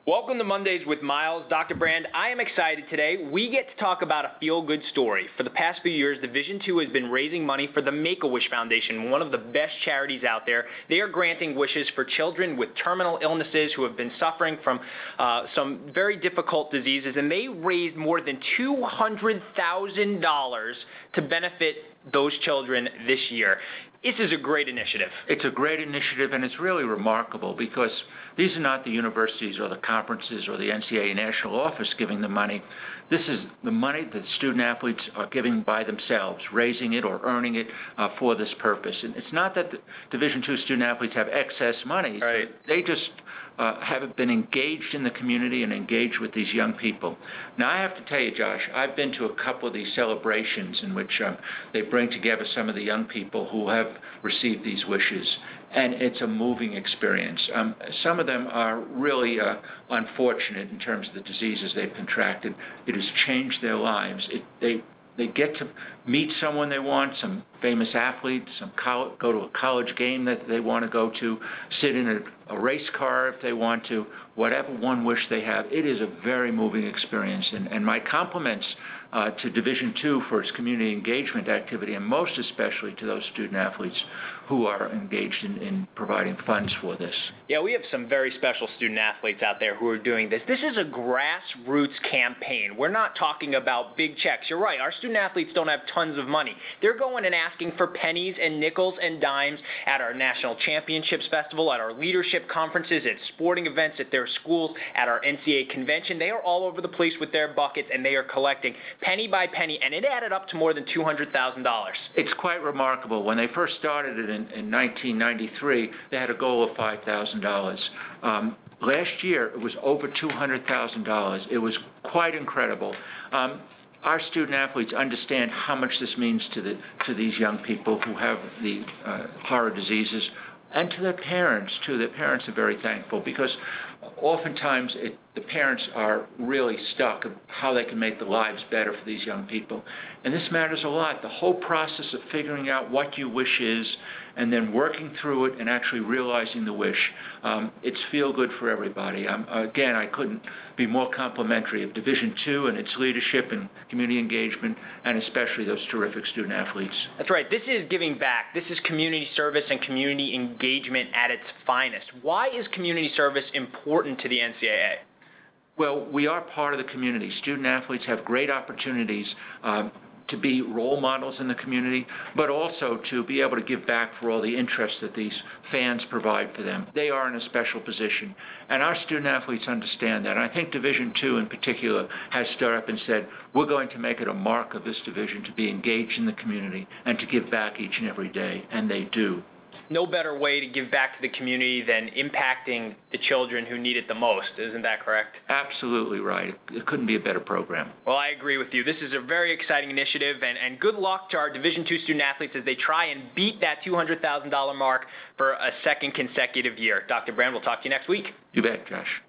Welcome to Mondays with Miles. Dr. Brand, I am excited today. We get to talk about a feel-good story. For the past few years, Division II has been raising money for the Make-A-Wish Foundation, one of the best charities out there. They are granting wishes for children with terminal illnesses who have been suffering from some very difficult diseases, and they raised more than $200,000 to benefit those children this year. This is a great initiative. It's a great initiative, and it's really remarkable because these are not the universities or the conferences or the NCAA national office giving the money. This is the money that student athletes are giving by themselves, raising it or earning it for this purpose. And it's not that the Division II student athletes have excess money. Right. They just have been engaged in the community and engaged with these young people. Now, I have to tell you, Josh, I've been to a couple of these celebrations in which they bring together some of the young people who have received these wishes, and it's a moving experience. Some of them are really unfortunate in terms of the diseases they've contracted. It has changed their lives. They get to meet someone they want, some famous athlete, go to a college game that they want to go to, sit in a race car if they want to, whatever one wish they have. It is a very moving experience, and my compliments to Division II for its community engagement activity, and most especially to those student athletes who are engaged in providing funds for this. Yeah, we have some very special student athletes out there who are doing this. This is a grassroots campaign. We're not talking about big checks. You're right, our student athletes don't have tons of money. They're going and asking for pennies and nickels and dimes at our national championships festival, at our leadership conferences, at sporting events, at their schools, at our NCAA convention. They are all over the place with their buckets, and they are collecting penny by penny, and it added up to more than $200,000. It's quite remarkable. When they first started it in 1993, they had a goal of $5,000. Last year, it was over $200,000. It was quite incredible. Our student athletes understand how much this means to these young people who have the horror diseases, and to their parents, too. Their parents are very thankful because oftentimes the parents are really stuck of how they can make the lives better for these young people. And this matters a lot. The whole process of figuring out what your wish is and then working through it and actually realizing the wish, it's feel good for everybody. Again, I couldn't be more complimentary of Division II and its leadership and community engagement, and especially those terrific student athletes. That's right. This is giving back. This is community service and community engagement at its finest. Why is community service important to the NCAA? Well, we are part of the community. Student athletes have great opportunities to be role models in the community, but also to be able to give back for all the interest that these fans provide for them. They are in a special position, and our student athletes understand that. And I think Division II in particular has stood up and said, we're going to make it a mark of this division to be engaged in the community and to give back each and every day, and they do. No better way to give back to the community than impacting the children who need it the most. Isn't that correct? Absolutely right. It couldn't be a better program. Well, I agree with you. This is a very exciting initiative, and good luck to our Division II student athletes as they try and beat that $200,000 mark for a second consecutive year. Dr. Brand, we'll talk to you next week. You bet, Josh.